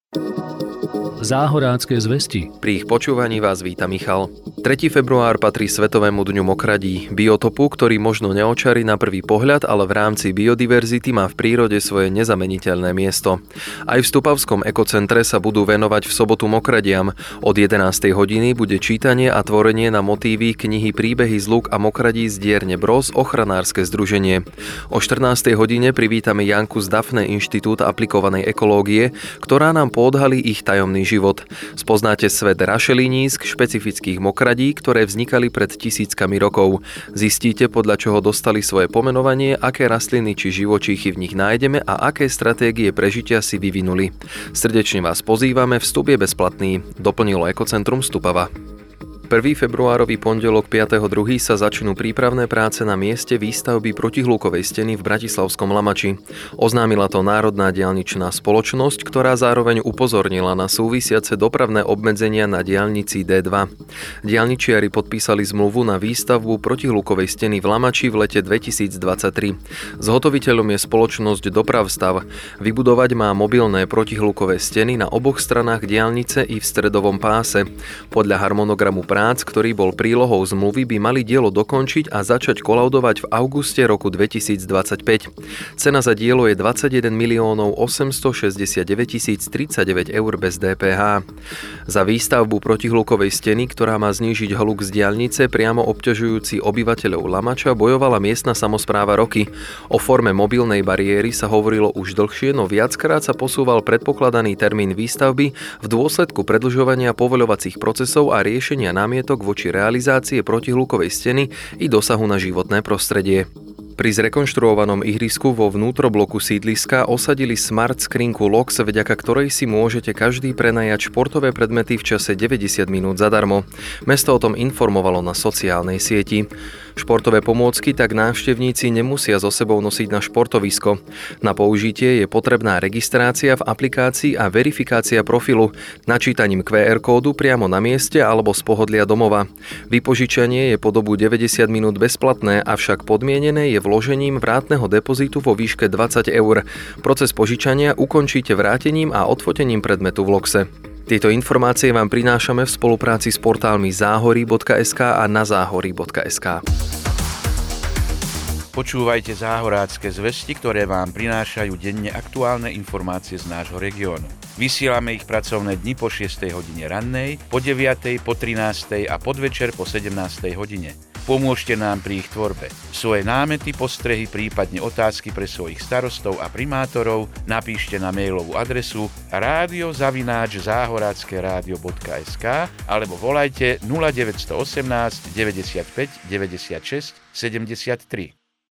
Záhorácké zvesti. Pri ich počúvaní vás víta Michal. 3. február patrí Svetovému dňu mokradí, biotopu, ktorý možno neočarí na prvý pohľad, ale v rámci biodiverzity má v prírode svoje nezameniteľné miesto. Aj v Stupavskom ekocentre sa budú venovať v sobotu mokradiam. Od 11. hodiny bude čítanie a tvorenie na motívy knihy Príbehy z lúk a mokradí z dierne Broz ochranárske združenie. O 14. hodine privítame Janku z Daphne Inštitút aplikovanej ekológie, ktorá nám poodhalí ich tajomný život. Spoznáte svet rašelinísk, špecifických mokradí, ktoré vznikali pred tisíckami rokov. Zistíte, podľa čoho dostali svoje pomenovanie, aké rastliny či živočíchy v nich nájdeme a aké stratégie prežitia si vyvinuli. Srdečne vás pozývame, vstup je bezplatný, doplnilo Ekocentrum Stupava. 1. februárový pondelok 5.2. sa začnú prípravné práce na mieste výstavby protihlukovej steny v bratislavskom Lamači. Oznámila to Národná diaľničná spoločnosť, ktorá zároveň upozornila na súvisiace dopravné obmedzenia na diaľnici D2. Diaľničiari podpísali zmluvu na výstavbu protihlukovej steny v Lamači v lete 2023. Zhotoviteľom je spoločnosť Dopravstav. Vybudovať má mobilné protihlukové steny na oboch stranách diaľnice i v stredovom páse. Podľa harmonogramu ktorý bol prílohou zmluvy, by mali dielo dokončiť a začať kolaudovať v auguste roku 2025. Cena za dielo je 21 869 039 eur bez DPH. Za výstavbu protihlukovej steny, ktorá má znížiť hluk z diaľnice priamo obťažujúci obyvateľov Lamača, bojovala miestna samospráva roky. O forme mobilnej bariéry sa hovorilo už dlhšie, no viackrát sa posúval predpokladaný termín výstavby v dôsledku predĺžovania povoľovacích procesov a riešenia námietok voči realizácie protihlukovej steny i dosahu na životné prostredie. Pri zrekonštruovanom ihrisku vo vnútrobloku sídliska osadili smart skrinku LOX, vďaka ktorej si môžete každý prenajať športové predmety v čase 90 minút zadarmo. Mesto o tom informovalo na sociálnej sieti. Športové pomôcky tak návštevníci nemusia so sebou nosiť na športovisko. Na použitie je potrebná registrácia v aplikácii a verifikácia profilu, načítaním QR kódu priamo na mieste alebo z pohodlia domova. Vypožičanie je po dobu 90 minút bezplatné, avšak podmienené je vložením vrátneho depozitu vo výške 20 eur. Proces požičania ukončíte vrátením a odfotením predmetu v LOXe. Tieto informácie vám prinášame v spolupráci s portálmi záhory.sk a nazáhory.sk. Počúvajte Záhorácké zvesti, ktoré vám prinášajú denne aktuálne informácie z nášho regiónu. Vysielame ich pracovné dni po 6. hodine rannej, po 9., po 13. a podvečer po 17. hodine. Pomôžte nám pri ich tvorbe. Svoje námety, postrehy, prípadne otázky pre svojich starostov a primátorov napíšte na mailovú adresu radio@zahorackeradio.sk alebo volajte 0918 95 96 73.